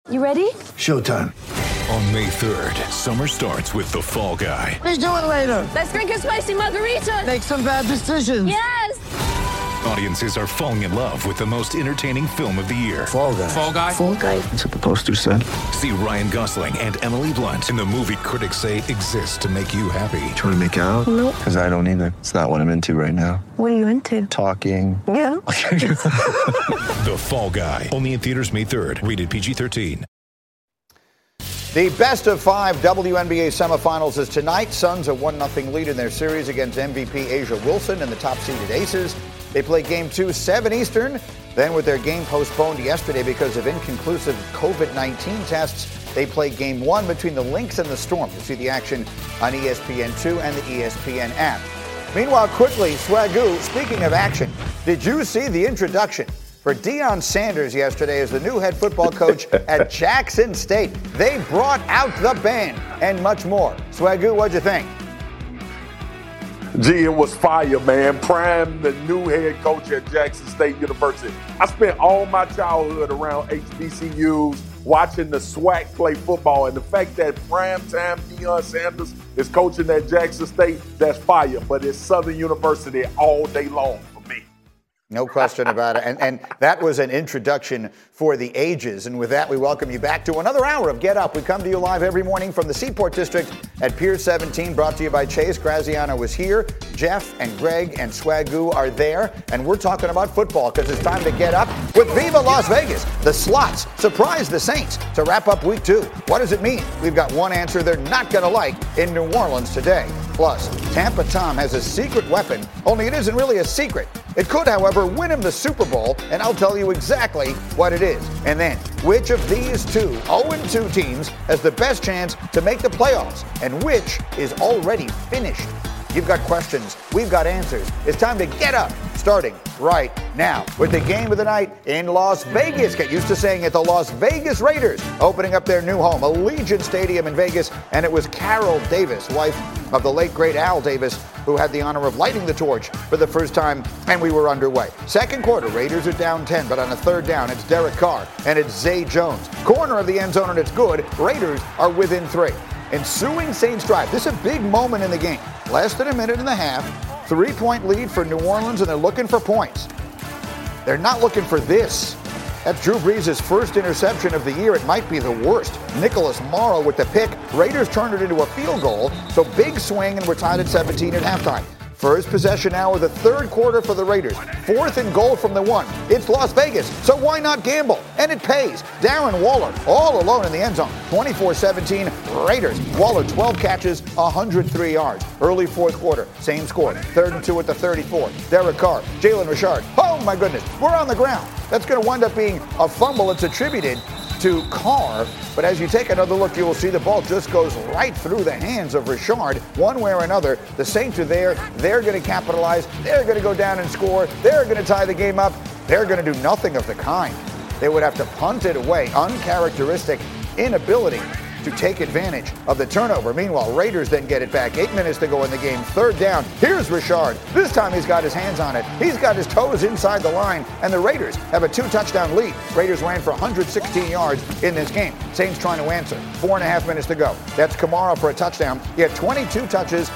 You ready? Showtime. On May 3rd, summer starts with The Fall Guy. Let's do it later. Let's drink a spicy margarita. Make some bad decisions. Yes. Audiences are falling in love with the most entertaining film of the year. Fall Guy. Fall Guy? Fall guy. That's what the poster said. See Ryan Gosling and Emily Blunt in the movie critics say exists to make you happy. Trying to make it out? Nope. Because I don't either. It's not what I'm into right now. What are you into? Talking. Yeah. The Fall Guy. Only in theaters May 3rd. Rated PG-13. The best of 5 WNBA semifinals is tonight. Suns a 1-0 lead in their series against MVP Asia Wilson and the top-seeded Aces. They play Game 2, 7 Eastern. Then with their game postponed yesterday because of inconclusive COVID-19 tests, they play Game 1 between the Lynx and the Storm. You'll see the action on ESPN2 and the ESPN app. Meanwhile, quickly, Swagoo, speaking of action, did you see the introduction for Deion Sanders yesterday as the new head football coach at Jackson State? They brought out the band and much more. Swagoo, what'd you think? Gee, it was fire, man. Prime, the new head coach at Jackson State University. I spent all my childhood around HBCUs watching the SWAC play football, and the fact that primetime Deion Sanders is coaching at Jackson State, that's fire. But it's Southern University all day long. No question about it. And that was an introduction for the ages. And with that, we welcome you back to another hour of Get Up. We come to you live every morning from the Seaport District at Pier 17, brought to you by Chase. Graziano is here. Jeff and Greg and Swagoo are there. And we're talking about football because it's time to get up with Viva Las Vegas. The slots surprise the Saints to wrap up week 2. What does it mean? We've got one answer they're not going to like in New Orleans today. Plus, Tampa Tom has a secret weapon, only it isn't really a secret. It could, however, win him the Super Bowl, and I'll tell you exactly what it is. And then, which of these two 0-2 teams has the best chance to make the playoffs, and which is already finished? You've got questions. We've got answers. It's time to get up, starting right now with the game of the night in Las Vegas. Get used to saying it. The Las Vegas Raiders opening up their new home, Allegiant Stadium in Vegas. And it was Carol Davis, wife of the late, great Al Davis, who had the honor of lighting the torch for the first time, and we were underway. Second quarter, Raiders are down 10, but on a third down, it's Derek Carr, and it's Zay Jones. Corner of the end zone, and it's good. Raiders are within 3. Ensuing Saints drive. This is a big moment in the game. Less than a minute and a half. 3-point lead for New Orleans, and they're looking for points. They're not looking for this. That's Drew Brees' first interception of the year. It might be the worst. Nicholas Morrow with the pick. Raiders turned it into a field goal. So big swing, and we're tied at 17 at halftime. First possession now of the third quarter for the Raiders. 4th and goal from the 1. It's Las Vegas, so why not gamble? And it pays. Darren Waller all alone in the end zone. 24-17 Raiders. Waller 12 catches, 103 yards. Early fourth quarter, same score. 3rd and 2 at the 34. Derek Carr, Jalen Richard. Oh my goodness, we're on the ground. That's going to wind up being a fumble. It's attributed to Carr, but as you take another look, you will see the ball just goes right through the hands of Richard. One way or another, the Saints are there. They're going to capitalize. They're going to go down and score. They're going to tie the game up. They're going to do nothing of the kind. They would have to punt it away. Uncharacteristic inability to take advantage of the turnover. Meanwhile, Raiders then get it back. 8 minutes to go in the game. 3rd down. Here's Richard. This time he's got his hands on it. He's got his toes inside the line, and the Raiders have a 2-touchdown lead. Raiders ran for 116 yards in this game. Saints trying to answer. 4.5 minutes to go. That's Kamara for a touchdown. He had 22 touches,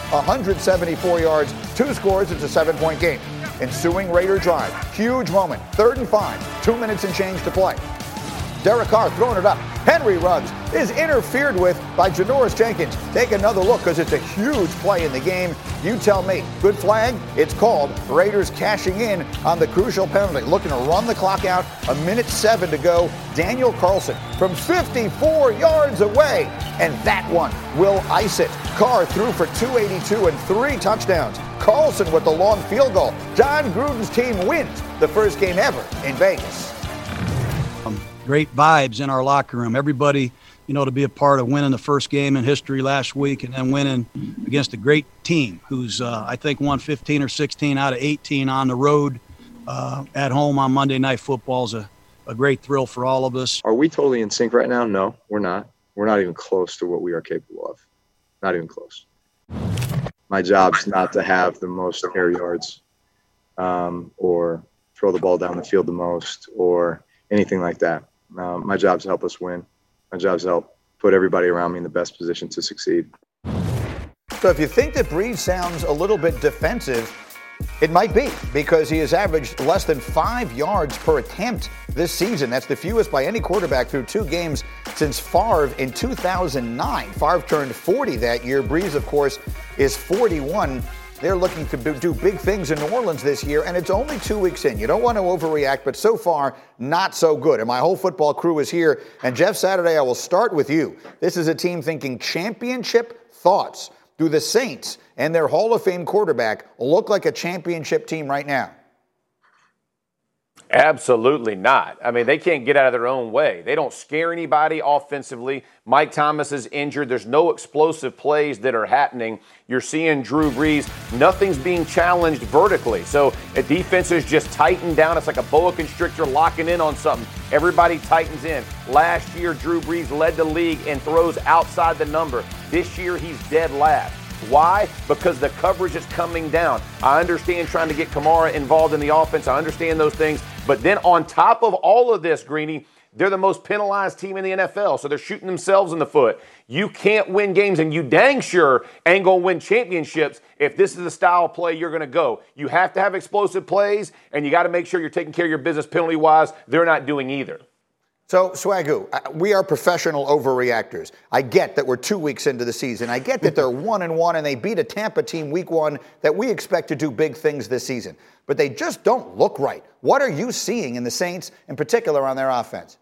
174 yards, 2 scores. It's a 7-point game. Ensuing Raider drive. Huge moment. 3rd and 5. 2 minutes and change to play. Derek Carr throwing it up. Henry Ruggs is interfered with by Janoris Jenkins. Take another look because it's a huge play in the game. You tell me. Good flag? It's called. Raiders cashing in on the crucial penalty. Looking to run the clock out. 1:07 to go. Daniel Carlson from 54 yards away. And that one will ice it. Carr threw for 282 and 3 touchdowns. Carlson with the long field goal. John Gruden's team wins the first game ever in Vegas. Great vibes in our locker room. Everybody, to be a part of winning the first game in history last week and then winning against a great team who's, I think, won 15 or 16 out of 18 on the road at home on Monday Night Football is a great thrill for all of us. Are we totally in sync right now? No, we're not. We're not even close to what we are capable of. Not even close. My job's not to have the most air yards or throw the ball down the field the most or anything like that. My job is to help us win. My job is to help put everybody around me in the best position to succeed. So if you think that Brees sounds a little bit defensive, it might be, because he has averaged less than 5 yards per attempt this season. That's the fewest by any quarterback through 2 games since Favre in 2009. Favre turned 40 that year. Brees, of course, is 41. They're looking to do big things in New Orleans this year, and it's only 2 weeks in. You don't want to overreact, but so far, not so good. And my whole football crew is here. And Jeff Saturday, I will start with you. This is a team thinking championship thoughts. Do the Saints and their Hall of Fame quarterback look like a championship team right now? Absolutely not. I mean, they can't get out of their own way. They don't scare anybody offensively. Mike Thomas is injured. There's no explosive plays that are happening. You're seeing Drew Brees. Nothing's being challenged vertically. So a defense is just tightened down. It's like a boa constrictor locking in on something. Everybody tightens in. Last year, Drew Brees led the league in throws outside the number. This year, he's dead last. Why? Because the coverage is coming down. I understand trying to get Kamara involved in the offense. I understand those things. But then on top of all of this, Greeny, they're the most penalized team in the NFL. So they're shooting themselves in the foot. You can't win games, and you dang sure ain't going to win championships if this is the style of play you're going to go. You have to have explosive plays, and you got to make sure you're taking care of your business penalty-wise. They're not doing either. So, Swagoo, we are professional overreactors. I get that we're 2 weeks into the season. I get that they're 1-1 and they beat a Tampa team week 1 that we expect to do big things this season. But they just don't look right. What are you seeing in the Saints, in particular, on their offense?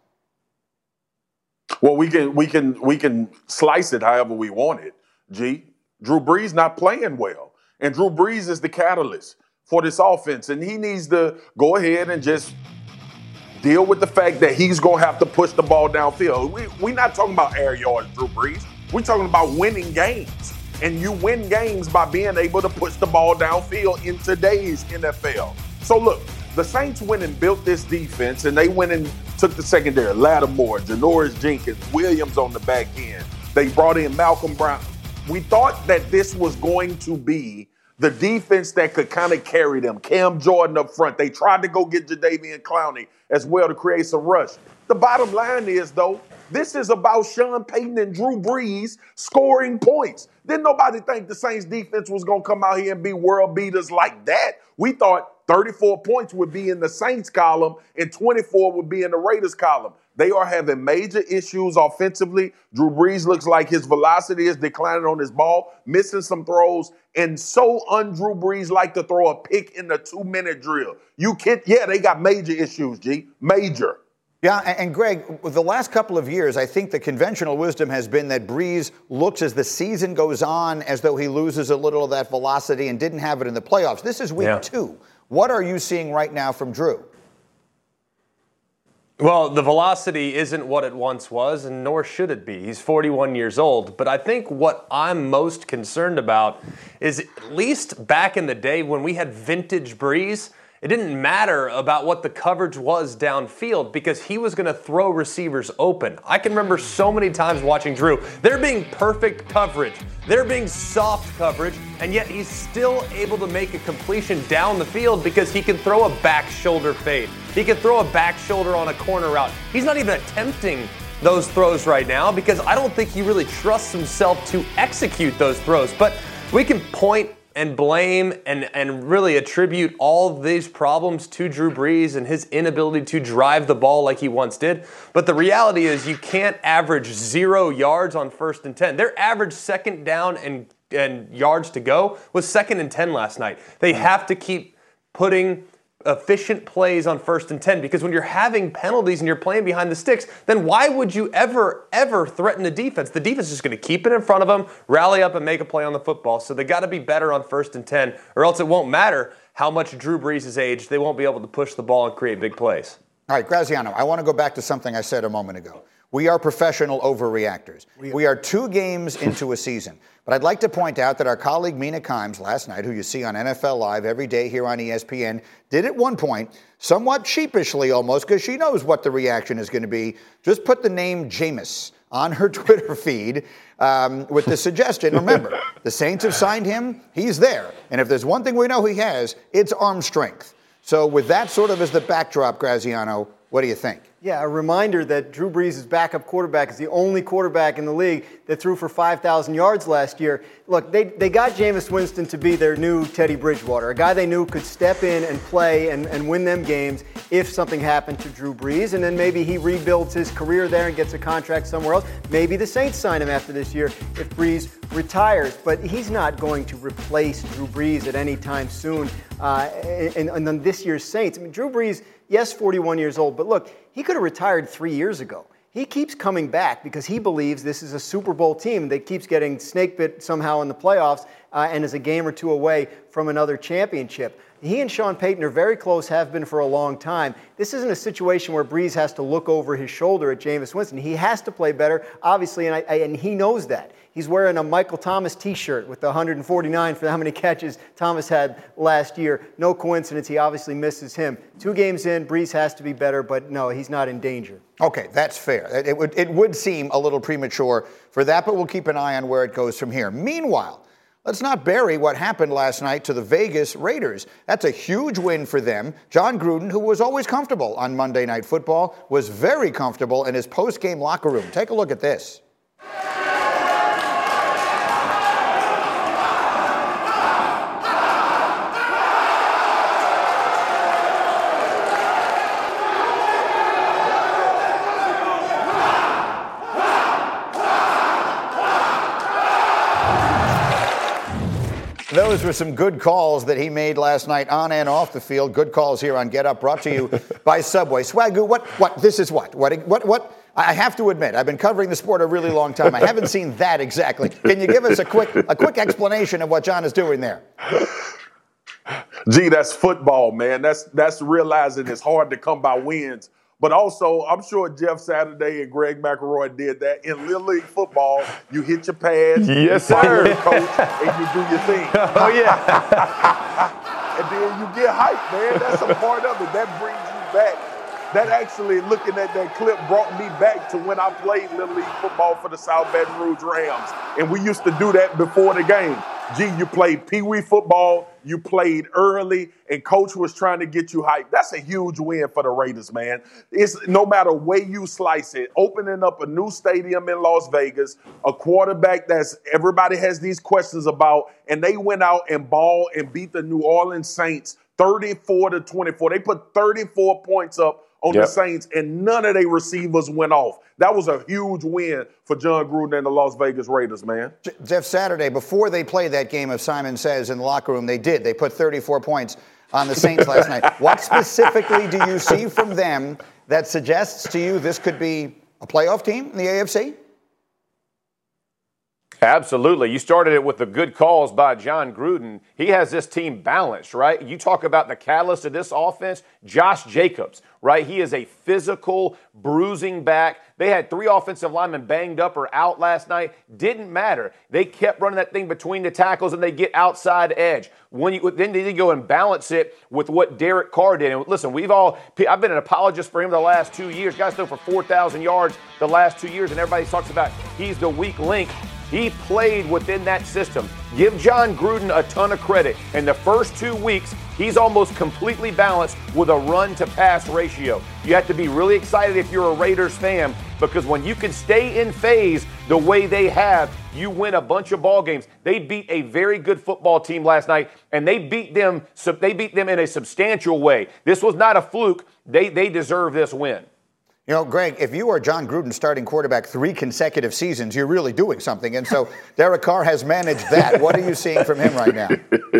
Well, we can slice it however we want it, G. Drew Brees not playing well. And Drew Brees is the catalyst for this offense. And he needs to go ahead and just deal with the fact that he's going to have to push the ball downfield. We're not talking about air yards, Drew Brees. We're talking about winning games. And you win games by being able to push the ball downfield in today's NFL. So, look, the Saints went and built this defense, and they went and took the secondary. Lattimore, Janoris Jenkins, Williams on the back end. They brought in Malcolm Brown. We thought that this was going to be the defense that could kind of carry them. Cam Jordan up front. They tried to go get Jadeveon Clowney as well to create some rush. The bottom line is, though, this is about Sean Payton and Drew Brees scoring points. Didn't nobody think the Saints defense was going to come out here and be world beaters like that. We thought 34 points would be in the Saints column and 24 would be in the Raiders column. They are having major issues offensively. Drew Brees looks like his velocity is declining on his ball, missing some throws, and so un-Drew Brees like to throw a pick in the 2-minute drill. They got major issues, G. Major. Yeah, and Greg, the last couple of years, I think the conventional wisdom has been that Brees looks as the season goes on as though he loses a little of that velocity and didn't have it in the playoffs. This is week 2. What are you seeing right now from Drew? Well, the velocity isn't what it once was, and nor should it be. He's 41 years old. But I think what I'm most concerned about is, at least back in the day when we had vintage Brees, it didn't matter about what the coverage was downfield because he was going to throw receivers open. I can remember so many times watching Drew. There being perfect coverage. There being soft coverage, and yet he's still able to make a completion down the field because he can throw a back shoulder fade. He can throw a back shoulder on a corner route. He's not even attempting those throws right now because I don't think he really trusts himself to execute those throws. But we can point and blame and really attribute all these problems to Drew Brees and his inability to drive the ball like he once did. But the reality is you can't average 0 yards on 1st and 10. Their average second down and yards to go was 2nd and 10 last night. They have to keep putting efficient plays on 1st and 10 because when you're having penalties and you're playing behind the sticks, then why would you ever threaten the defense? The defense is just going to keep it in front of them, rally up and make a play on the football. So they got to be better on 1st and 10 or else it won't matter how much Drew Brees has aged. They won't be able to push the ball and create big plays. All right, Graziano, I want to go back to something I said a moment ago. We are professional overreactors. We are 2 games into a season. But I'd like to point out that our colleague Mina Kimes last night, who you see on NFL Live every day here on ESPN, did at one point, somewhat sheepishly almost, because she knows what the reaction is going to be, just put the name Jameis on her Twitter feed with the suggestion, remember, the Saints have signed him, he's there. And if there's one thing we know he has, it's arm strength. So with that sort of as the backdrop, Graziano, what do you think? Yeah, a reminder that Drew Brees' backup quarterback is the only quarterback in the league that threw for 5,000 yards last year. Look, they got Jameis Winston to be their new Teddy Bridgewater, a guy they knew could step in and play and win them games if something happened to Drew Brees, and then maybe he rebuilds his career there and gets a contract somewhere else. Maybe the Saints sign him after this year if Brees retires, but he's not going to replace Drew Brees at any time soon in this year's Saints. I mean, Drew Brees, yes, 41 years old, but look, he could have retired 3 years ago. He keeps coming back because he believes this is a Super Bowl team that keeps getting snake bit somehow in the playoffs and is a game or two away from another championship. He and Sean Payton are very close, have been for a long time. This isn't a situation where Brees has to look over his shoulder at Jameis Winston. He has to play better, obviously, and he knows that. He's wearing a Michael Thomas t-shirt with the 149 for how many catches Thomas had last year. No coincidence, he obviously misses him. 2 games in, Brees has to be better, but no, he's not in danger. Okay, that's fair. It would seem a little premature for that, but we'll keep an eye on where it goes from here. Meanwhile, let's not bury what happened last night to the Vegas Raiders. That's a huge win for them. John Gruden, who was always comfortable on Monday Night Football, was very comfortable in his post-game locker room. Take a look at this. Those were some good calls that he made last night on and off the field. Good calls here on Get Up, brought to you by Subway. Swagoo, this is what? I have to admit, I've been covering the sport a really long time. I haven't seen that exactly. Can you give us a quick explanation of what John is doing there? Gee, that's football, man. That's realizing it's hard to come by wins. But also, I'm sure Jeff Saturday and Greg McElroy did that. In Little League football, you hit your pads, yes, sir, your coach, and you do your thing. Oh, yeah. And then you get hyped, man. That's a part of it. That brings you back. That actually, looking at that clip, brought me back to when I played Little League football for the South Baton Rouge Rams. And we used to do that before the game. Gee, you played Pee Wee football, you played early, and coach was trying to get you hyped. That's a huge win for the Raiders, man. It's no matter where you slice it, opening up a new stadium in Las Vegas, a quarterback that's everybody has these questions about, and they went out and balled and beat the New Orleans Saints 34-24. They put 34 points up on the Saints, and none of their receivers went off. That was a huge win for John Gruden and the Las Vegas Raiders, man. Jeff Saturday, before they played that game of Simon Says in the locker room, they put 34 points on the Saints last night. What specifically do you see from them that suggests to you this could be a playoff team in the AFC? Absolutely. You started it with the good calls by John Gruden. He has this team balanced, right? You talk about the catalyst of this offense, Josh Jacobs, right? He is a physical, bruising back. They had 3 offensive linemen banged up or out last night. Didn't matter. They kept running that thing between the tackles and they get outside edge. Then they go and balance it with what Derek Carr did. And listen, I've been an apologist for him the last 2 years. Guys threw for 4,000 yards the last 2 years, and everybody talks about he's the weak link. He played within that system. Give John Gruden a ton of credit. In the first 2 weeks, he's almost completely balanced with a run-to-pass ratio. You have to be really excited if you're a Raiders fan, because when you can stay in phase the way they have, you win a bunch of ball games. They beat a very good football team last night, and they beat them in a substantial way. This was not a fluke. They deserve this win. You know, Greg, if you are John Gruden starting quarterback 3 consecutive seasons, you're really doing something. And so Derek Carr has managed that. What are you seeing from him right now?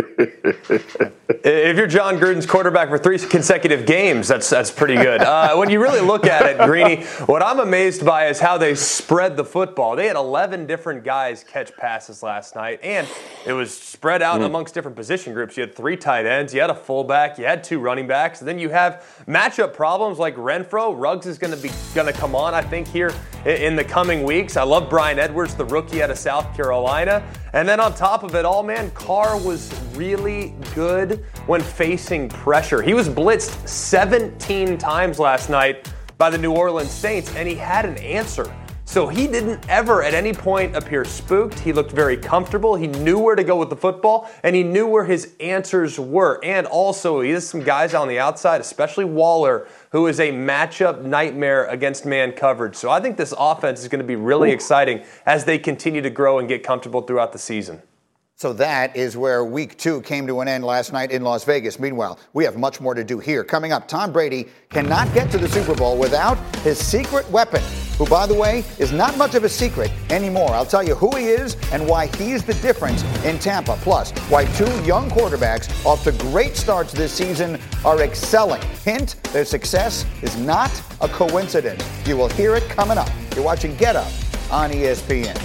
If you're John Gruden's quarterback for 3 consecutive games, that's pretty good. When you really look at it, Greeny, what I'm amazed by is how they spread the football. They had 11 different guys catch passes last night, and it was spread out amongst different position groups. You had 3 tight ends, you had a fullback, you had 2 running backs, and then you have matchup problems like Renfro. Ruggs is going to come on, I think, here in the coming weeks. I love Brian Edwards, the rookie out of South Carolina. And then on top of it all, man, Carr was really good when facing pressure. He was blitzed 17 times last night by the New Orleans Saints, and he had an answer So he didn't ever at any point appear spooked. He looked very comfortable. He knew where to go with the football, and he knew where his answers were. And also, he has some guys on the outside, especially Waller, who is a matchup nightmare against man coverage. So I think this offense is going to be really exciting as they continue to grow and get comfortable throughout the season. So that is where week 2 came to an end last night in Las Vegas. Meanwhile, we have much more to do here. Coming up, Tom Brady cannot get to the Super Bowl without his secret weapon, who, by the way, is not much of a secret anymore. I'll tell you who he is and why he's the difference in Tampa. Plus, why 2 young quarterbacks off to great starts this season are excelling. Hint, their success is not a coincidence. You will hear it coming up. You're watching Get Up on ESPN.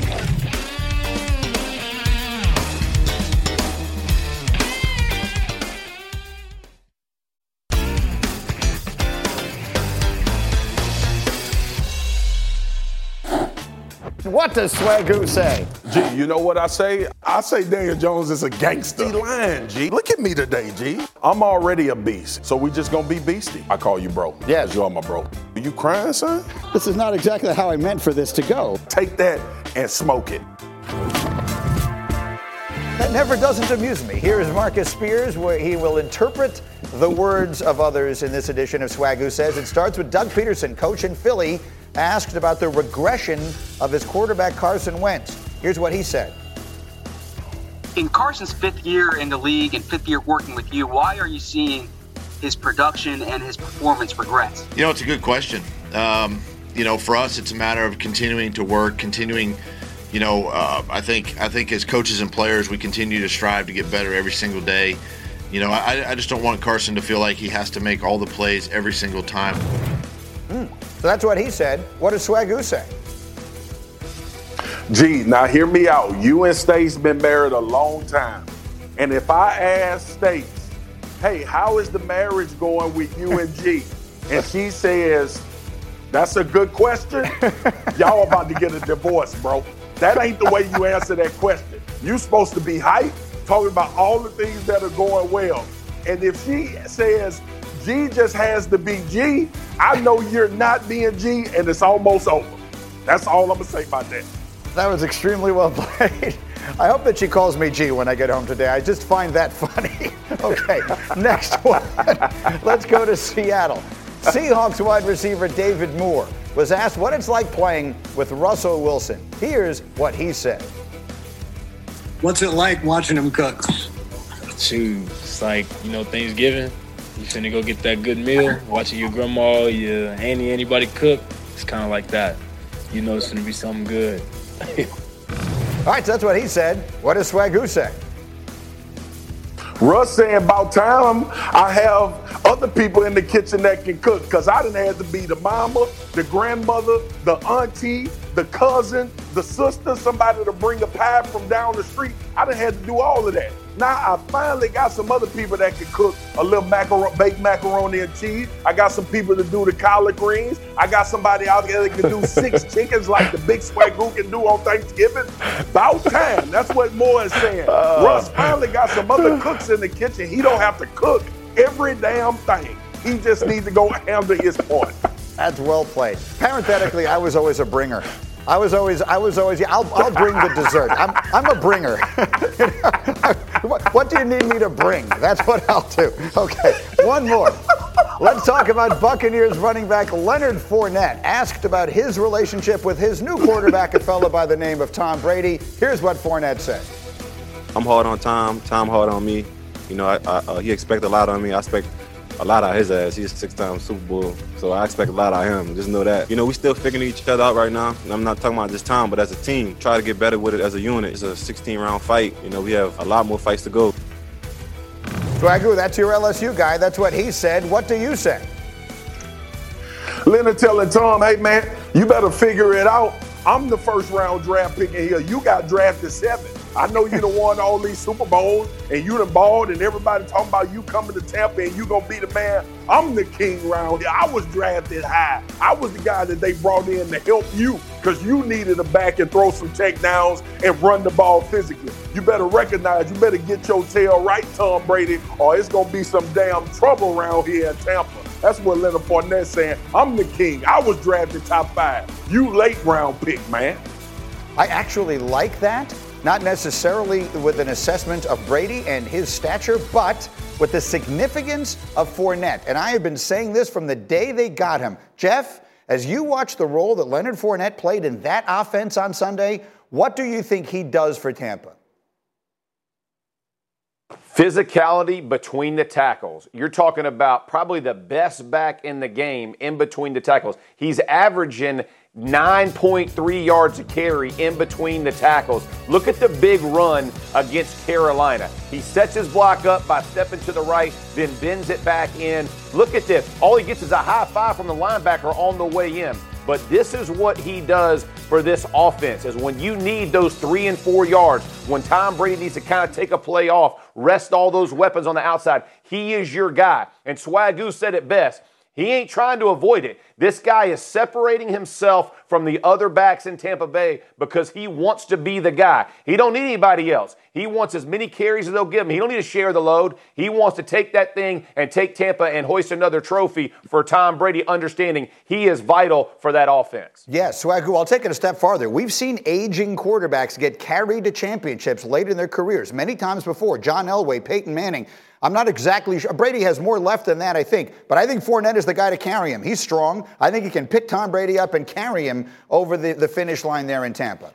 What does Swagoo say? G, you know what I say? I say Daniel Jones is a gangster. He lying, G. Look at me today, G. I'm already a beast, so we just gonna be beastie. I call you bro. Yes. You are my bro. Are you crying, son? This is not exactly how I meant for this to go. Take that and smoke it. That never doesn't amuse me. Here is Marcus Spears, where he will interpret the words of others in this edition of Swagoo Says. It starts with Doug Peterson, coach in Philly, asked about the regression of his quarterback Carson Wentz. Here's what he said. In Carson's 5th year in the league and 5th year working with you, why are you seeing his production and his performance regress? You know, it's a good question. For us, it's a matter of continuing to work, I think as coaches and players, we continue to strive to get better every single day. I just don't want Carson to feel like he has to make all the plays every single time. So that's what he said. What does Swagoo say? Gee, now hear me out. You and Stace been married a long time. And if I ask Stace, hey, how is the marriage going with you and G? And she says, that's a good question. Y'all about to get a divorce, bro. That ain't the way you answer that question. You supposed to be hype, talking about all the things that are going well. And if she says, G just has to be G, I know you're not being G, and it's almost over. That's all I'm going to say about that. That was extremely well played. I hope that she calls me G when I get home today. I just find that funny. Okay, next one. Let's go to Seattle. Seahawks wide receiver David Moore was asked what it's like playing with Russell Wilson. Here's what he said. What's it like watching him cook? Shoot, it's like, Thanksgiving. You finna go get that good meal, watching your grandma, your auntie, anybody cook. It's kind of like that. You know it's gonna be something good. All right, so that's what he said. What does Swagoo say? Russ saying about time I have other people in the kitchen that can cook, because I done had to be the mama, the grandmother, the auntie, the cousin, the sister, somebody to bring a pie from down the street. I done had to do all of that. Now I finally got some other people that can cook a little baked macaroni and cheese. I got some people to do the collard greens. I got somebody out there that can do 6 chickens like the big Swagoo can do on Thanksgiving. About time. That's what Moore is saying. Russ finally got some other cooks in the kitchen. He don't have to cook every damn thing. He just needs to go handle his part. That's well played. Parenthetically, I was always a bringer. I'll bring the dessert. I'm a bringer. What do you need me to bring? That's what I'll do. Okay, one more. Let's talk about Buccaneers running back Leonard Fournette. Asked about his relationship with his new quarterback, a fellow by the name of Tom Brady. Here's what Fournette said. I'm hard on Tom. Tom hard on me. He expects a lot on me. I expect a lot out of his ass. He's a 6-time Super Bowl, so I expect a lot out of him. Just know that. We still figuring each other out right now. And I'm not talking about just Tom, but as a team, try to get better with it as a unit. It's a 16-round fight. We have a lot more fights to go. Swagoo, that's your LSU guy. That's what he said. What do you say? Leonard telling Tom, hey, man, you better figure it out. I'm the first-round draft pick in here. You got drafted 7. I know you done won all these Super Bowls, and you done balled, and everybody talking about you coming to Tampa and you gonna be the man. I'm the king round here. I was drafted high. I was the guy that they brought in to help you because you needed a back and throw some takedowns and run the ball physically. You better recognize, you better get your tail right, Tom Brady, or it's gonna be some damn trouble around here in Tampa. That's what Leonard Fournette saying. I'm the king. I was drafted top 5. You late round pick, man. I actually like that. Not necessarily with an assessment of Brady and his stature, but with the significance of Fournette. And I have been saying this from the day they got him. Jeff, as you watch the role that Leonard Fournette played in that offense on Sunday, what do you think he does for Tampa? Physicality between the tackles. You're talking about probably the best back in the game in between the tackles. He's averaging 9.3 yards a carry in between the tackles. Look at the big run against Carolina. He sets his block up by stepping to the right, then bends it back in. Look at this. All he gets is a high five from the linebacker on the way in. But this is what he does for this offense, is when you need those 3 and 4 yards, when Tom Brady needs to kind of take a play off, rest all those weapons on the outside, he is your guy. And Swagoo said it best. He ain't trying to avoid it. This guy is separating himself from the other backs in Tampa Bay because he wants to be the guy. He don't need anybody else. He wants as many carries as they'll give him. He don't need to share the load. He wants to take that thing and take Tampa and hoist another trophy for Tom Brady, understanding he is vital for that offense. Yes, Swagoo, I'll take it a step farther. We've seen aging quarterbacks get carried to championships late in their careers many times before. John Elway, Peyton Manning. I'm not exactly sure. Brady has more left than that, I think. But I think Fournette is the guy to carry him. He's strong. I think he can pick Tom Brady up and carry him over the finish line there in Tampa.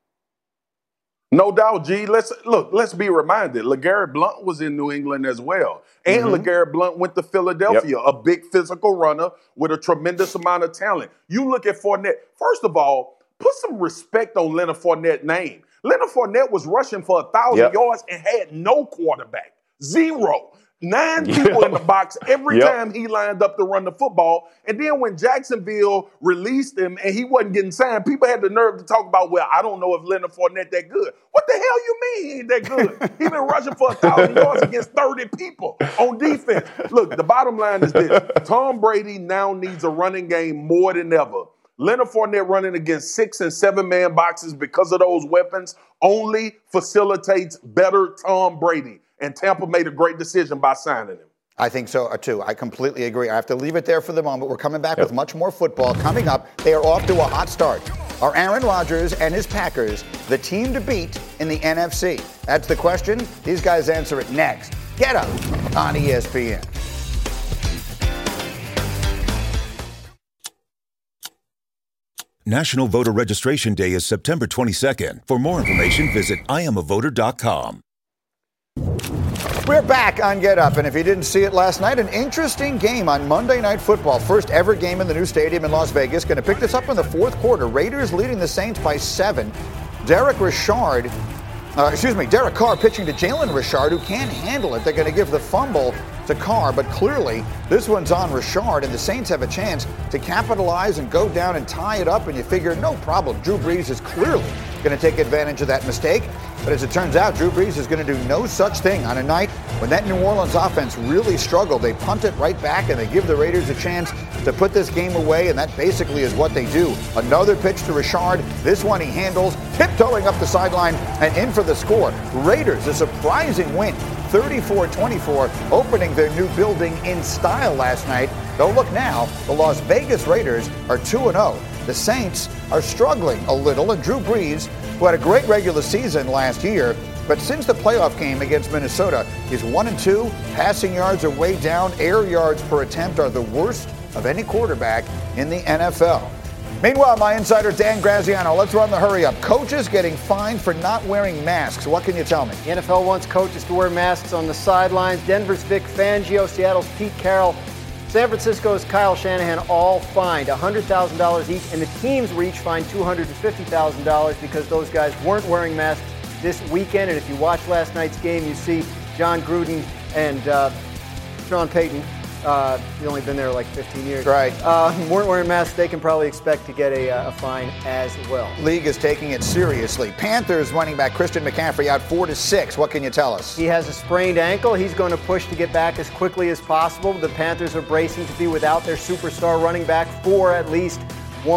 No doubt, G. Let's be reminded. LeGarrette Blount was in New England as well. And LeGarrette Blount went to Philadelphia, a big physical runner with a tremendous amount of talent. You look at Fournette. First of all, put some respect on Leonard Fournette's name. Leonard Fournette was rushing for 1,000 yards and had no quarterback. 0. 9 people in the box every time he lined up to run the football. And then when Jacksonville released him and he wasn't getting signed, people had the nerve to talk about, well, I don't know if Leonard Fournette that good. What the hell you mean he ain't that good? He been rushing for 1,000 yards against 30 people on defense. Look, the bottom line is this. Tom Brady now needs a running game more than ever. Leonard Fournette running against 6- and 7-man boxes because of those weapons only facilitates better Tom Brady. And Tampa made a great decision by signing him. I think so, too. I completely agree. I have to leave it there for the moment. We're coming back with much more football. Coming up, they are off to a hot start. Are Aaron Rodgers and his Packers the team to beat in the NFC? That's the question. These guys answer it next. Get Up on ESPN. National Voter Registration Day is September 22nd. For more information, visit IamAvoter.com. We're back on Get Up, and if you didn't see it last night, an interesting game on Monday Night Football. First ever game in the new stadium in Las Vegas. Going to pick this up in the fourth quarter. Raiders leading the Saints by 7. Derek Carr pitching to Jalen Richard, who can't handle it. They're going to give the fumble to Carr, but clearly this one's on Richard, and the Saints have a chance to capitalize and go down and tie it up, and you figure, no problem. Drew Brees is clearly going to take advantage of that mistake, but as it turns out, Drew Brees is going to do no such thing on a night when that New Orleans offense really struggled. They punt it right back, and they give the Raiders a chance to put this game away, and that basically is what they do. Another pitch to Richard. This one he handles, tiptoeing up the sideline and in for the score. Raiders, a surprising win. 34-24, opening their new building in style last night. Though look now, the Las Vegas Raiders are 2-0. The Saints are struggling a little, and Drew Brees, who had a great regular season last year, but since the playoff game against Minnesota, he's 1-2. Passing yards are way down. Air yards per attempt are the worst of any quarterback in the NFL. Meanwhile, my insider Dan Graziano, let's run the hurry up. Coaches getting fined for not wearing masks. What can you tell me? The NFL wants coaches to wear masks on the sidelines. Denver's Vic Fangio, Seattle's Pete Carroll, San Francisco's Kyle Shanahan all fined $100,000 each, and the teams were each fined $250,000 because those guys weren't wearing masks this weekend. And if you watch last night's game, you see John Gruden and Sean Payton. He's only been there like 15 years. Right. Weren't wearing masks. They can probably expect to get a fine as well. League is taking it seriously. Panthers running back Christian McCaffrey out 4 to 6. What can you tell us? He has a sprained ankle. He's going to push to get back as quickly as possible. The Panthers are bracing to be without their superstar running back for at least 1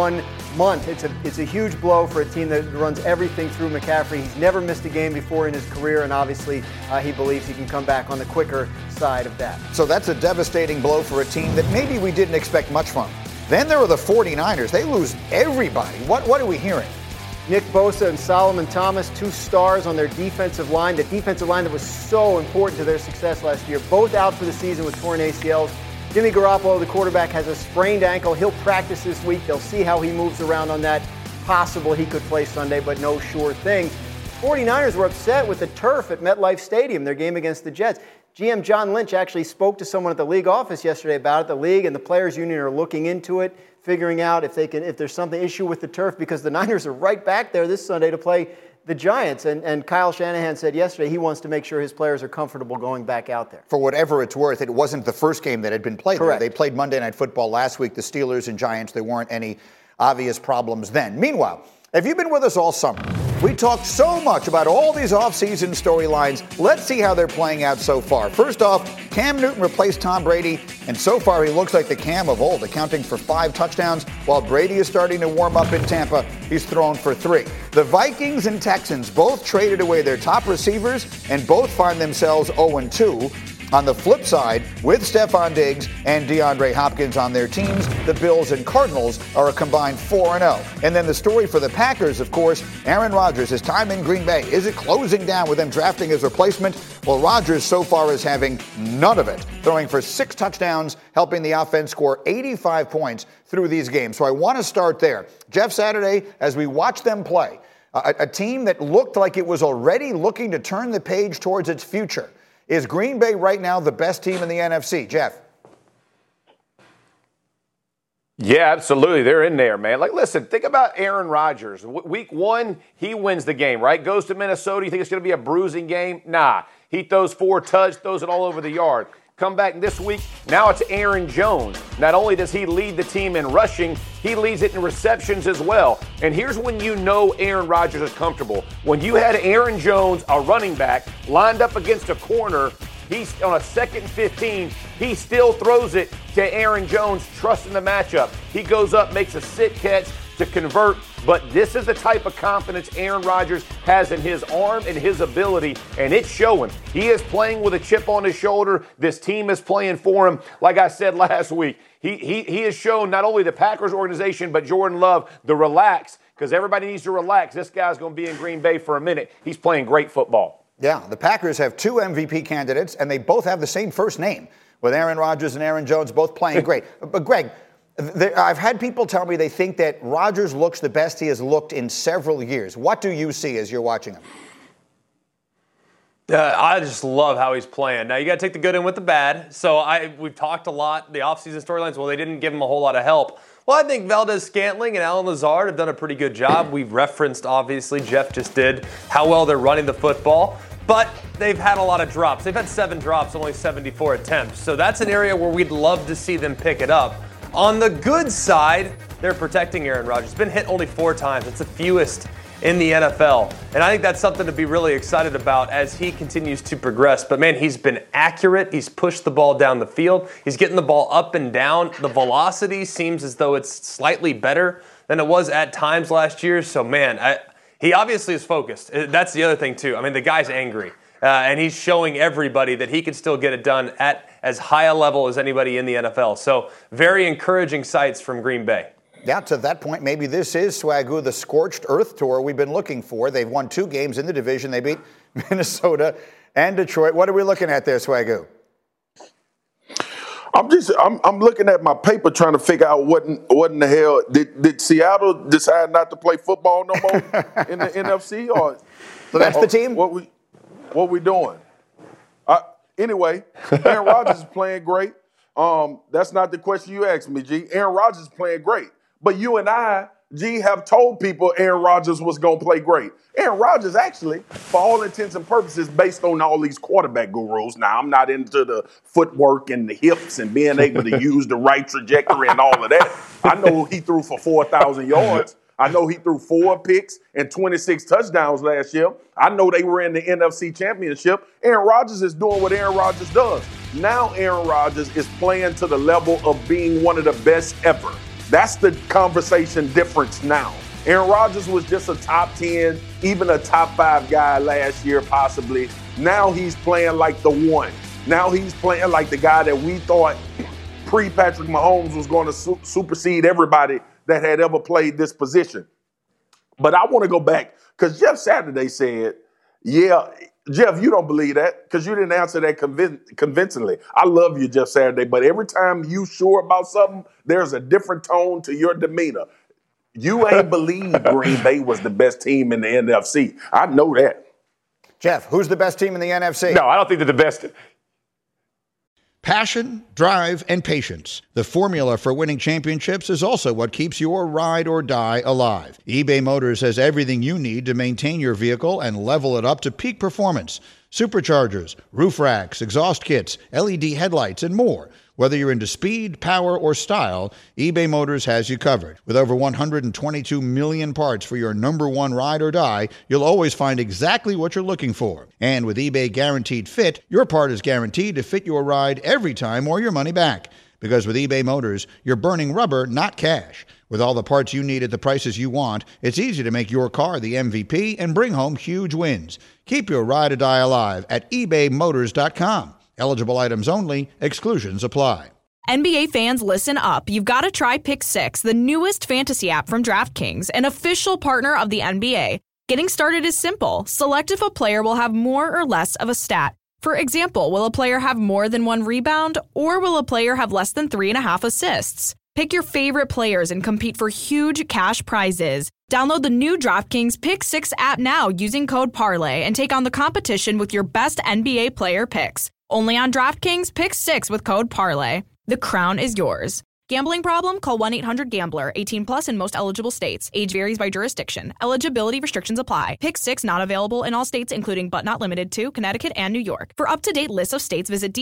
month. It's a huge blow for a team that runs everything through McCaffrey. He's never missed a game before in his career, and obviously he believes he can come back on the quicker side of that. So that's a devastating blow for a team that maybe we didn't expect much from. Then there are the 49ers. They lose everybody. What are we hearing? Nick Bosa and Solomon Thomas, 2 stars on their defensive line. The defensive line that was so important to their success last year, both out for the season with torn ACLs. Jimmy Garoppolo, the quarterback, has a sprained ankle. He'll practice this week. They'll see how he moves around on that. Possible he could play Sunday, but no sure thing. 49ers were upset with the turf at MetLife Stadium, their game against the Jets. GM John Lynch actually spoke to someone at the league office yesterday about it. The league and the players union are looking into it, figuring out if there's something issue with the turf, because the Niners are right back there this Sunday to play the Giants. And Kyle Shanahan said yesterday he wants to make sure his players are comfortable going back out there. For whatever it's worth, it wasn't the first game that had been played Correct. there. They played Monday Night Football last week, the Steelers and Giants. There weren't any obvious problems then. Meanwhile, if you've been with us all summer, we talked so much about all these offseason storylines. Let's see how they're playing out so far. First off, Cam Newton replaced Tom Brady, and so far he looks like the Cam of old, accounting for 5 touchdowns. While Brady is starting to warm up in Tampa, he's thrown for 3. The Vikings and Texans both traded away their top receivers and both find themselves 0-2. On the flip side, with Stephon Diggs and DeAndre Hopkins on their teams, the Bills and Cardinals are a combined 4-0. And then the story for the Packers, of course, Aaron Rodgers, his time in Green Bay. Is it closing down with them drafting his replacement? Well, Rodgers so far is having none of it, throwing for 6 touchdowns, helping the offense score 85 points through these games. So I want to start there. Jeff Saturday, as we watch them play, a team that looked like it was already looking to turn the page towards its future. Is Green Bay right now the best team in the NFC? Jeff? Yeah, absolutely. They're in there, man. Like, listen, think about Aaron Rodgers. Week 1, he wins the game, right? Goes to Minnesota. You think it's going to be a bruising game? Nah. He throws 4 touchdowns, throws it all over the yard. Come back this week, now it's Aaron Jones. Not only does he lead the team in rushing, he leads it in receptions as well. And here's when you know Aaron Rodgers is comfortable. When you had Aaron Jones, a running back, lined up against a corner, he's on a 2nd and 15, he still throws it to Aaron Jones, trusting the matchup. He goes up, makes a sit catch to convert. But this is the type of confidence Aaron Rodgers has in his arm and his ability, and it's showing. He is playing with a chip on his shoulder. This team is playing for him. Like I said last week, he has shown not only the Packers organization, but Jordan Love, the relax, because everybody needs to relax. This guy's going to be in Green Bay for a minute. He's playing great football. Yeah, the Packers have 2 MVP candidates, and they both have the same first name, with Aaron Rodgers and Aaron Jones both playing great. But, Greg, I've had people tell me they think that Rodgers looks the best he has looked in several years. What do you see as you're watching him? I just love how he's playing. Now, you got to take the good in with the bad. So we've talked a lot, the offseason storylines, well, they didn't give him a whole lot of help. Well, I think Valdez-Scantling and Allen Lazard have done a pretty good job. We've referenced, obviously, Jeff just did, how well they're running the football. But they've had a lot of drops. They've had 7 drops, only 74 attempts. So that's an area where we'd love to see them pick it up. On the good side, they're protecting Aaron Rodgers. He's been hit only 4 times. It's the fewest in the NFL. And I think that's something to be really excited about as he continues to progress. But, man, he's been accurate. He's pushed the ball down the field. He's getting the ball up and down. The velocity seems as though it's slightly better than it was at times last year. So, man, he obviously is focused. That's the other thing, too. I mean, the guy's angry. And he's showing everybody that he can still get it done at as high a level as anybody in the NFL. So very encouraging sights from Green Bay. Yeah, to that point, maybe this is, Swagoo, the scorched earth tour we've been looking for. They've won 2 games in the division. They beat Minnesota and Detroit. What are we looking at there, Swagoo? I'm looking at my paper trying to figure out what in the hell did Seattle decide not to play football no more in the NFC? Or so that's the team? What we doing? Anyway, Aaron Rodgers is playing great. That's not the question you asked me, G. Aaron Rodgers is playing great. But you and I, G, have told people Aaron Rodgers was going to play great. Aaron Rodgers actually, for all intents and purposes, based on all these quarterback gurus. Now, I'm not into the footwork and the hips and being able to use the right trajectory and all of that. I know he threw for 4,000 yards. I know he threw 4 picks and 26 touchdowns last year. I know they were in the NFC Championship. Aaron Rodgers is doing what Aaron Rodgers does. Now Aaron Rodgers is playing to the level of being one of the best ever. That's the conversation difference now. Aaron Rodgers was just a top 10, even a top 5 guy last year possibly. Now he's playing like the one. Now he's playing like the guy that we thought pre-Patrick Mahomes was going to supersede everybody that had ever played this position. But I want to go back because Jeff Saturday said, yeah, Jeff, you don't believe that because you didn't answer that convincingly. I love you, Jeff Saturday, but every time you sure about something, there's a different tone to your demeanor. You ain't believe Green Bay was the best team in the NFC. I know that. Jeff, who's the best team in the NFC? No, I don't think they're the best. Passion, drive, and patience. The formula for winning championships is also what keeps your ride or die alive. eBay Motors has everything you need to maintain your vehicle and level it up to peak performance. Superchargers, roof racks, exhaust kits, LED headlights, and more. Whether you're into speed, power, or style, eBay Motors has you covered. With over 122 million parts for your number one ride or die, you'll always find exactly what you're looking for. And with eBay Guaranteed Fit, your part is guaranteed to fit your ride every time or your money back. Because with eBay Motors, you're burning rubber, not cash. With all the parts you need at the prices you want, it's easy to make your car the MVP and bring home huge wins. Keep your ride or die alive at ebaymotors.com. Eligible items only. Exclusions apply. NBA fans, listen up. You've got to try Pick 6, the newest fantasy app from DraftKings, an official partner of the NBA. Getting started is simple. Select if a player will have more or less of a stat. For example, will a player have more than 1 rebound, or will a player have less than 3.5 assists? Pick your favorite players and compete for huge cash prizes. Download the new DraftKings Pick 6 app now using code PARLAY and take on the competition with your best NBA player picks. Only on DraftKings, Pick 6 with code PARLAY. The crown is yours. Gambling problem? Call 1-800-GAMBLER. 18 plus in most eligible states. Age varies by jurisdiction. Eligibility restrictions apply. Pick 6 not available in all states, including but not limited to Connecticut and New York. For up-to-date lists of states, visit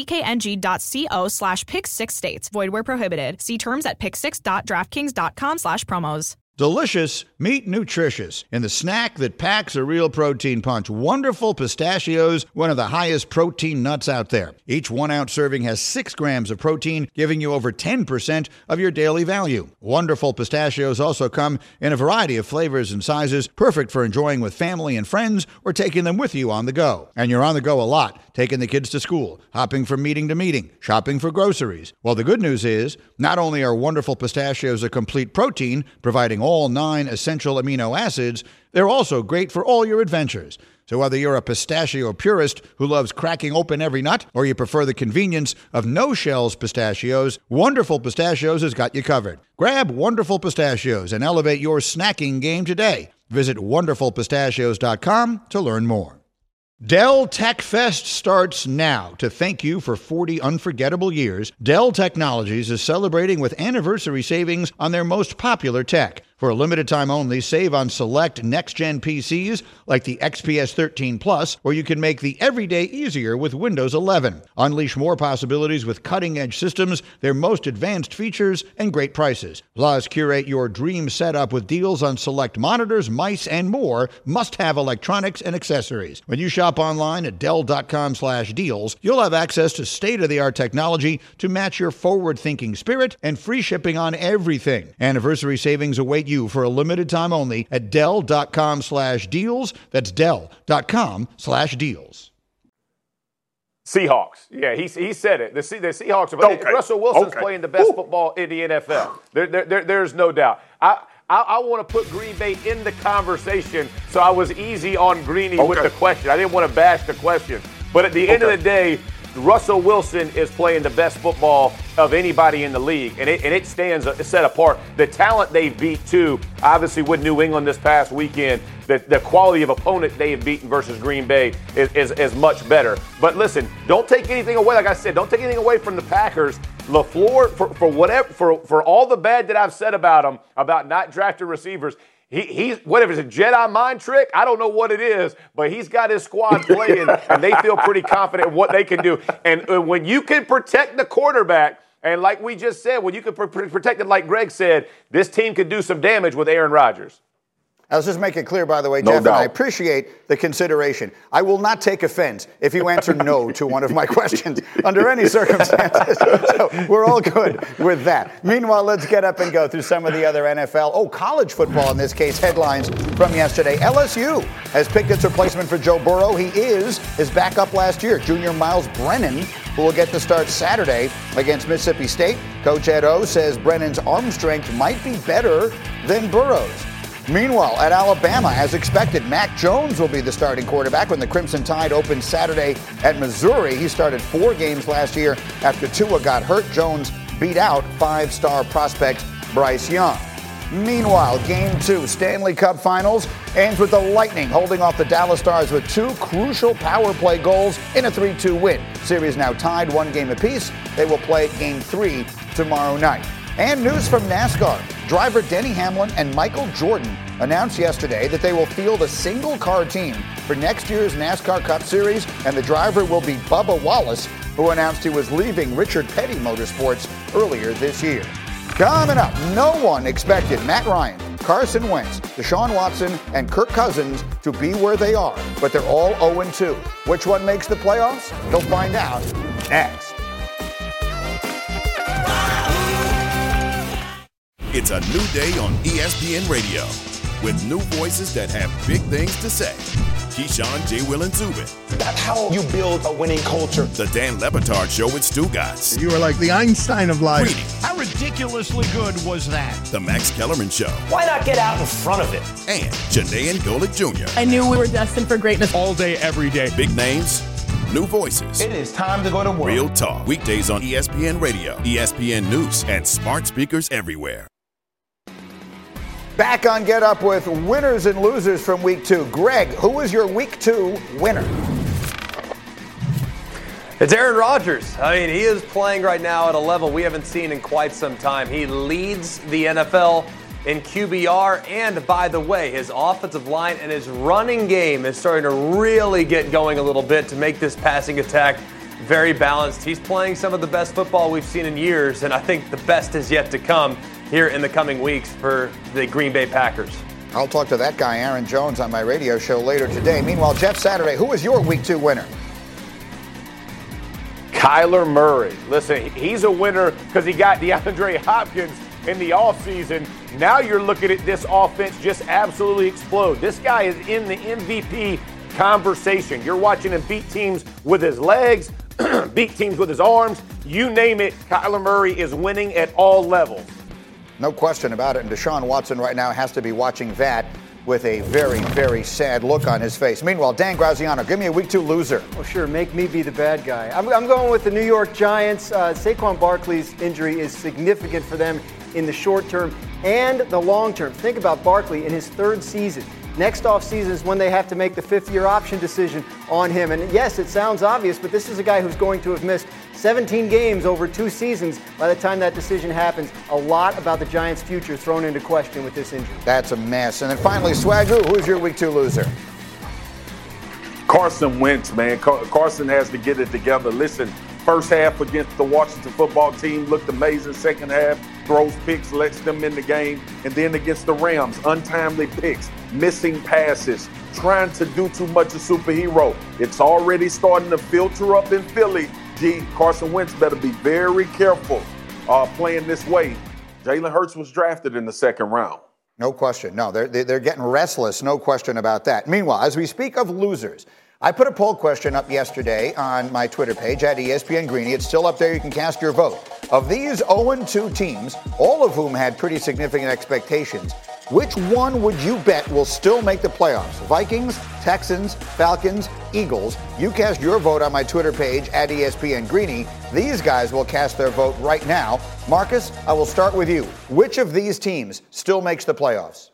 dkng.co/pick6states. Void where prohibited. See terms at pick6.draftkings.com/promos. Delicious, meet nutritious. In the snack that packs a real protein punch, Wonderful Pistachios, one of the highest protein nuts out there. Each 1-ounce serving has 6 grams of protein, giving you over 10% of your daily value. Wonderful Pistachios also come in a variety of flavors and sizes, perfect for enjoying with family and friends or taking them with you on the go. And you're on the go a lot, taking the kids to school, hopping from meeting to meeting, shopping for groceries. Well, the good news is, not only are Wonderful Pistachios a complete protein, providing all 9 essential amino acids, they're also great for all your adventures. So whether you're a pistachio purist who loves cracking open every nut, or you prefer the convenience of no-shells pistachios, Wonderful Pistachios has got you covered. Grab Wonderful Pistachios and elevate your snacking game today. Visit wonderfulpistachios.com to learn more. Dell Tech Fest starts now. To thank you for 40 unforgettable years, Dell Technologies is celebrating with anniversary savings on their most popular tech. For a limited time only, save on select next-gen PCs like the XPS 13 Plus, where you can make the everyday easier with Windows 11. Unleash more possibilities with cutting-edge systems, their most advanced features, and great prices. Plus, curate your dream setup with deals on select monitors, mice, and more must-have electronics and accessories. When you shop online at Dell.com/deals, you'll have access to state-of-the-art technology to match your forward-thinking spirit and free shipping on everything. Anniversary savings await you for a limited time only at Dell.com/deals. That's Dell.com/deals. Seahawks. Yeah, he said it. The Seahawks. Okay. Russell Wilson's playing the best football in the NFL. There's no doubt. I want to put Green Bay in the conversation, so I was easy on Greeny with the question. I didn't want to bash the question. But at the end of the day, Russell Wilson is playing the best football of anybody in the league, and it stands set apart. The talent they've beat, too, obviously with New England this past weekend, the quality of opponent they have beaten versus Green Bay is much better. But listen, don't take anything away. Like I said, don't take anything away from the Packers. LaFleur, for all the bad that I've said about him, about not drafting receivers, he's whatever it's a Jedi mind trick, I don't know what it is, but he's got his squad playing, and they feel pretty confident in what they can do. And when you can protect the quarterback, and like we just said, when you can protect it like Greg said, this team could do some damage with Aaron Rodgers. Let's just make it clear, by the way, No Jeff, doubt. and I appreciate the consideration. I will not take offense if you answer no to one of my questions under any circumstances. So we're all good with that. Meanwhile, let's get up and go through some of the other NFL, college football in this case, headlines from yesterday. LSU has picked its replacement for Joe Burrow. He is his backup last year, junior Miles Brennan, who will get to start Saturday against Mississippi State. Coach Ed O says Brennan's arm strength might be better than Burrow's. Meanwhile, at Alabama, as expected, Mac Jones will be the starting quarterback when the Crimson Tide opens Saturday at Missouri. He started 4 games last year after Tua got hurt. Jones beat out 5-star prospect Bryce Young. Meanwhile, Game 2, Stanley Cup Finals, ends with the Lightning holding off the Dallas Stars with 2 crucial power play goals in a 3-2 win. Series now tied 1 game apiece. They will play Game 3 tomorrow night. And news from NASCAR. Driver Denny Hamlin and Michael Jordan announced yesterday that they will field a single-car team for next year's NASCAR Cup Series, and the driver will be Bubba Wallace, who announced he was leaving Richard Petty Motorsports earlier this year. Coming up, no one expected Matt Ryan, Carson Wentz, Deshaun Watson, and Kirk Cousins to be where they are, but they're all 0-2. Which one makes the playoffs? You'll find out next. It's a new day on ESPN Radio with new voices that have big things to say. Keyshawn, J. Will, and Zubin. That's how you build a winning culture. The Dan Le Batard Show with Stu Gatz. You are like the Einstein of life. Greeny. How ridiculously good was that? The Max Kellerman Show. Why not get out in front of it? And Janae and Golick Jr. I knew we were destined for greatness. All day, every day. Big names, new voices. It is time to go to work. Real talk. Weekdays on ESPN Radio, ESPN News, and smart speakers everywhere. Back on Get Up with winners and losers from Week 2. Greg, who was your Week 2 winner? It's Aaron Rodgers. I mean, he is playing right now at a level we haven't seen in quite some time. He leads the NFL in QBR, and by the way, his offensive line and his running game is starting to really get going a little bit to make this passing attack very balanced. He's playing some of the best football we've seen in years, and I think the best is yet to come here in the coming weeks for the Green Bay Packers. I'll talk to that guy, Aaron Jones, on my radio show later today. Meanwhile, Jeff Saturday, who was your Week 2 winner? Kyler Murray. Listen, he's a winner because he got DeAndre Hopkins in the offseason. Now you're looking at this offense just absolutely explode. This guy is in the MVP conversation. You're watching him beat teams with his legs, beat teams with his arms. You name it, Kyler Murray is winning at all levels. No question about it. And Deshaun Watson right now has to be watching that with a very, very sad look on his face. Meanwhile, Dan Graziano, give me a Week 2 loser. Oh, sure. Make me be the bad guy. I'm going with the New York Giants. Saquon Barkley's injury is significant for them in the short term and the long term. Think about Barkley in his 3rd season. Next offseason is when they have to make the 5th-year option decision on him. And yes, it sounds obvious, but this is a guy who's going to have missed 17 games over 2 seasons by the time that decision happens. A lot about the Giants' future thrown into question with this injury. That's a mess. And then finally, Swagoo, who's your Week 2 loser? Carson Wentz, man. Carson has to get it together. Listen, first half against the Washington football team looked amazing. Second half, throws picks, lets them in the game. And then against the Rams, untimely picks, missing passes, trying to do too much of superhero. It's already starting to filter up in Philly. Carson Wentz better be very careful playing this way. Jalen Hurts was drafted in the 2nd round. No question. No, they're getting restless. No question about that. Meanwhile, as we speak of losers, I put a poll question up yesterday on my Twitter page at ESPN Greeny. It's still up there. You can cast your vote. Of these 0-2 teams, all of whom had pretty significant expectations, which one would you bet will still make the playoffs? Vikings, Texans, Falcons, Eagles. You cast your vote on my Twitter page at ESPN Greeny. These guys will cast their vote right now. Marcus, I will start with you. Which of these teams still makes the playoffs?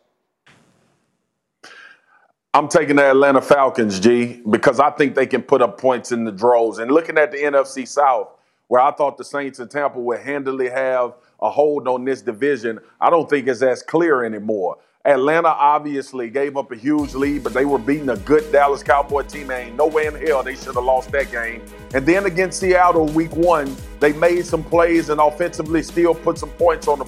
I'm taking the Atlanta Falcons, G, because I think they can put up points in the droves. And looking at the NFC South, where I thought the Saints and Tampa would handily have a hold on this division, I don't think it's as clear anymore. Atlanta obviously gave up a huge lead, but they were beating a good Dallas Cowboy team. There ain't no way in hell they should have lost that game. And then against Seattle Week 1, they made some plays and offensively still put some points on the board.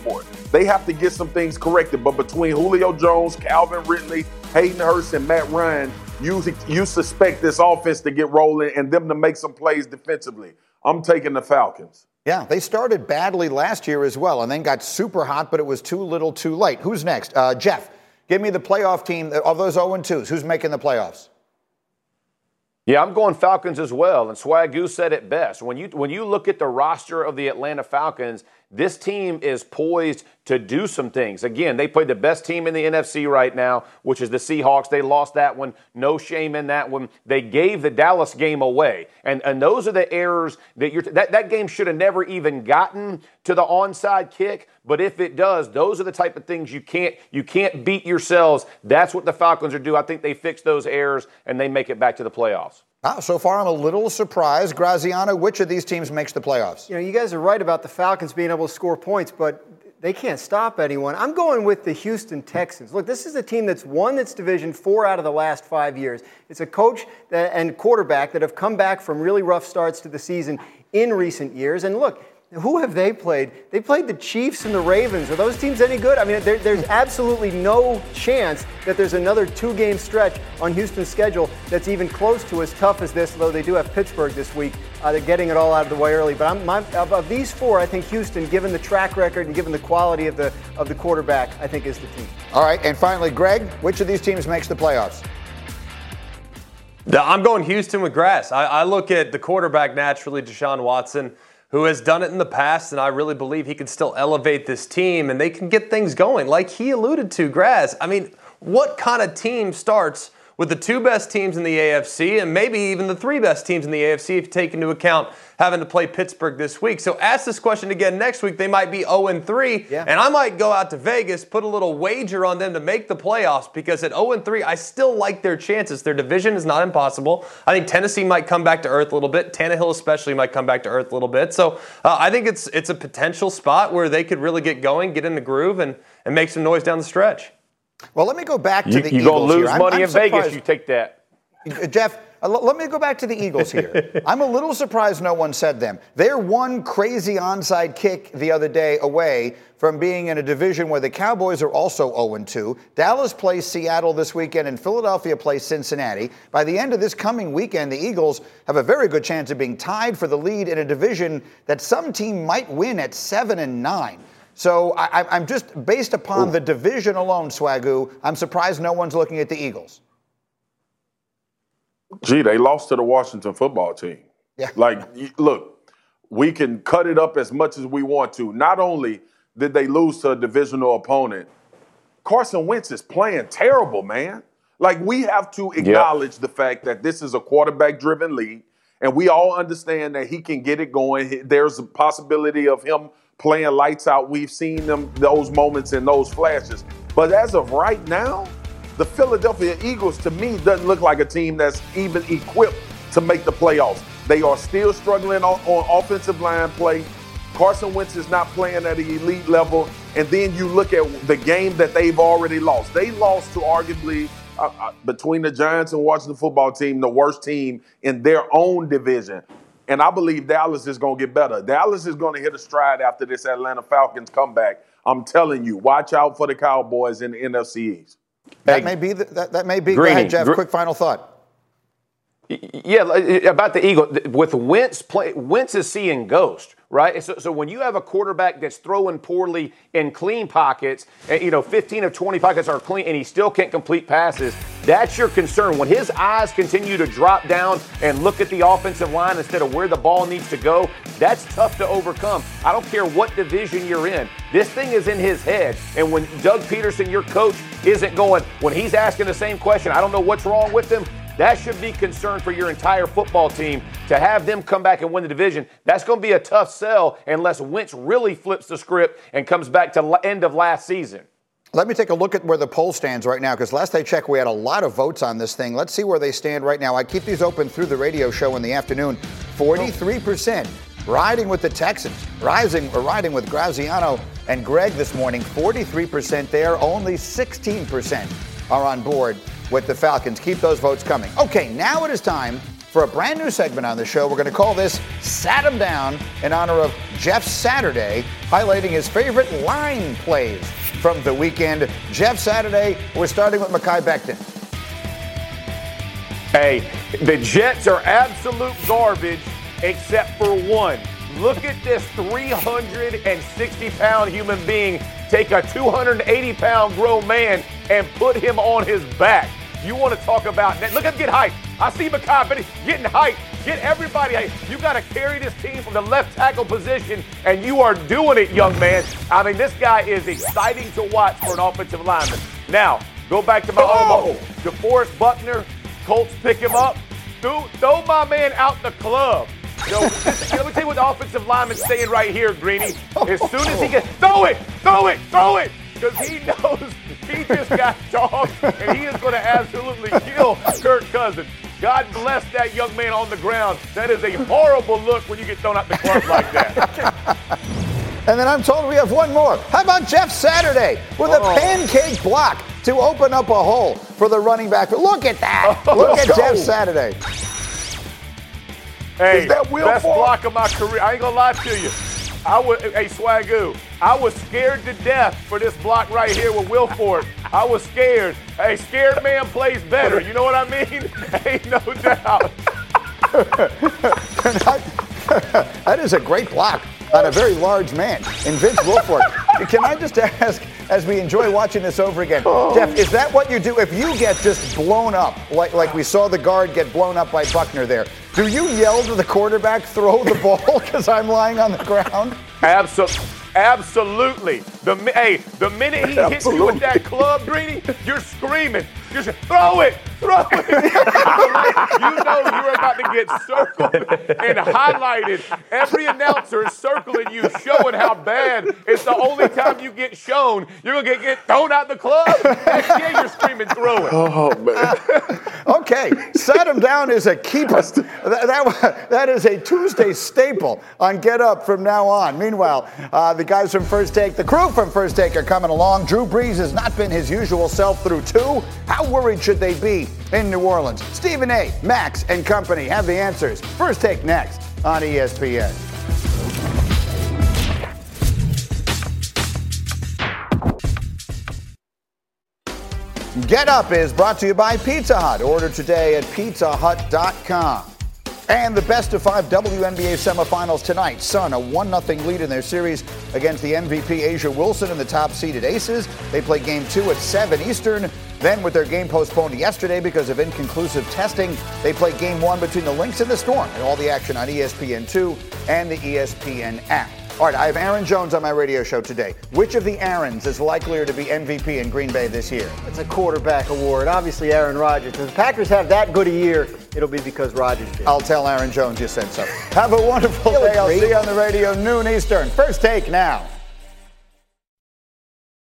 They have to get some things corrected. But between Julio Jones, Calvin Ridley, Hayden Hurst, and Matt Ryan, you suspect this offense to get rolling and them to make some plays defensively. I'm taking the Falcons. Yeah, they started badly last year as well and then got super hot, but it was too little too late. Who's next? Jeff, give me the playoff team of those 0-2s. Who's making the playoffs? Yeah, I'm going Falcons as well, and Swagoo said it best. When you look at the roster of the Atlanta Falcons, this team is poised to do some things. Again, they played the best team in the NFC right now, which is the Seahawks. They lost that one. No shame in that one. They gave the Dallas game away. And those are the errors that game should have never even gotten to the onside kick. But if it does, those are the type of things you can't beat yourselves. That's what the Falcons are doing. I think they fix those errors and they make it back to the playoffs. So far, I'm a little surprised. Graziano, which of these teams makes the playoffs? You guys are right about the Falcons being able to score points, but they can't stop anyone. I'm going with the Houston Texans. Look, this is a team that's won its division 4 out of the last 5 years. It's a coach and quarterback that have come back from really rough starts to the season in recent years. And look, who have they played? They played the Chiefs and the Ravens. Are those teams any good? I mean, there's absolutely no chance that there's another 2-game stretch on Houston's schedule that's even close to as tough as this, though they do have Pittsburgh this week. They're getting it all out of the way early. But of these 4, I think Houston, given the track record and given the quality of the quarterback, I think is the team. All right, and finally, Greg, which of these teams makes the playoffs? I'm going Houston with Grass. I look at the quarterback naturally, Deshaun Watson, who has done it in the past, and I really believe he can still elevate this team, and they can get things going. Like he alluded to, Grass, I mean, what kind of team starts with the 2 best teams in the AFC and maybe even the 3 best teams in the AFC if you take into account having to play Pittsburgh this week? So ask this question again next week. They might be 0-3, and I might go out to Vegas, put a little wager on them to make the playoffs because at 0-3, I still like their chances. Their division is not impossible. I think Tennessee might come back to earth a little bit. Tannehill especially might come back to earth a little bit. So I think it's a potential spot where they could really get going, get in the groove, and make some noise down the stretch. Well, let me go back to the Eagles here. You're going to lose money in Vegas, you take that. Jeff, let me go back to the Eagles here. I'm a little surprised no one said them. They're one crazy onside kick the other day away from being in a division where the Cowboys are also 0-2. Dallas plays Seattle this weekend, and Philadelphia plays Cincinnati. By the end of this coming weekend, the Eagles have a very good chance of being tied for the lead in a division that some team might win at 7-9. So I'm just, based upon the division alone, Swagoo, I'm surprised no one's looking at the Eagles. Gee, they lost to the Washington football team. Yeah. Look, we can cut it up as much as we want to. Not only did they lose to a divisional opponent, Carson Wentz is playing terrible, man. We have to acknowledge the fact that this is a quarterback-driven league, and we all understand that he can get it going. There's a possibility of him playing lights out. We've seen those moments and those flashes. But as of right now, the Philadelphia Eagles, to me, doesn't look like a team that's even equipped to make the playoffs. They are still struggling on offensive line play. Carson Wentz is not playing at an elite level. And then you look at the game that they've already lost. They lost to arguably, between the Giants and Washington football team, the worst team in their own division. And I believe Dallas is going to get better. Dallas is going to hit a stride after this Atlanta Falcons comeback. I'm telling you, watch out for the Cowboys in the NFC East. That may be. That may be. Greeny, go ahead, Jeff. Quick final thought. Yeah, about the Eagles. With Wentz is seeing ghost, right? So when you have a quarterback that's throwing poorly in clean pockets, and 15 of 20 pockets are clean, and he still can't complete passes, that's your concern. When his eyes continue to drop down and look at the offensive line instead of where the ball needs to go, that's tough to overcome. I don't care what division you're in. This thing is in his head. And when Doug Peterson, your coach, isn't going, when he's asking the same question, I don't know what's wrong with him, that should be concern for your entire football team to have them come back and win the division. That's going to be a tough sell unless Wentz really flips the script and comes back to end of last season. Let me take a look at where the poll stands right now, because last I checked, we had a lot of votes on this thing. Let's see where they stand right now. I keep these open through the radio show in the afternoon. 43% riding with the Texans, riding with Graziano and Greg this morning. 43% there, only 16% are on board with the Falcons. Keep those votes coming. Okay, now it is time for a brand new segment on the show. We're going to call this Sat 'em Down in honor of Jeff Saturday, highlighting his favorite line plays from the weekend. Jeff Saturday, we're starting with Mekhi Becton. Hey, the Jets are absolute garbage except for one. Look at this 360-pound human being take a 280-pound grown man and put him on his back. You want to talk about that? Look at him get hyped. I see Mekhi getting hyped. Get everybody hyped. You got to carry this team from the left tackle position, and you are doing it, young man. I mean, this guy is exciting to watch for an offensive lineman. Now, go back to my own. DeForest Buckner, Colts pick him up. Throw my man out the club. Yo, let me tell you what the offensive lineman's saying right here, Greeny. As soon as he gets, throw it. Because he knows he just got dogged, and he is going to absolutely kill Kirk Cousins. God bless that young man on the ground. That is a horrible look when you get thrown out the club like that. And then I'm told we have one more. How about Jeff Saturday with a pancake block to open up a hole for the running back? Look at that. Look at Jeff Saturday. Hey, best block of my career. I ain't going to lie to you. Hey, Swagoo, I was scared to death for this block right here with Will Ford. I was scared. Hey, scared man plays better. You know what I mean? Ain't no doubt. That is a great block on a very large man in Vince Wilfork. Can I just ask, as we enjoy watching this over again, Jeff, is that what you do if you get just blown up, like we saw the guard get blown up by Buckner there? Do you yell to the quarterback, throw the ball because I'm lying on the ground? Absolutely. The minute he hits you with that club, Greeny, you're screaming. You're throw it. You know you're about to get circled and highlighted. Every announcer is circling you, showing how bad. It's the only time you get shown. You're going to get thrown out the club. Yeah, you're screaming, throw it. Oh, man. Okay, Sat 'em Down is a keeper. That is a Tuesday staple on Get Up from now on. Meanwhile, the guys from First Take, the crew from First Take are coming along. Drew Brees has not been his usual self through 2. How worried should they be in New Orleans? Stephen A., Max, and company have the answers. First Take next on ESPN. Get Up is brought to you by Pizza Hut. Order today at pizzahut.com. And the best of 5 WNBA semifinals tonight. Sun, a 1-0 lead in their series against the MVP Asia Wilson and the top-seeded Aces. They play Game 2 at 7 Eastern. Then, with their game postponed yesterday because of inconclusive testing, they play Game 1 between the Lynx and the Storm. And all the action on ESPN2 and the ESPN app. All right, I have Aaron Jones on my radio show today. Which of the Aarons is likelier to be MVP in Green Bay this year? It's a quarterback award. Obviously, Aaron Rodgers. If the Packers have that good a year, it'll be because Rodgers did. I'll tell Aaron Jones you said so. Have a wonderful day. I'll see you on the radio noon Eastern. First Take now.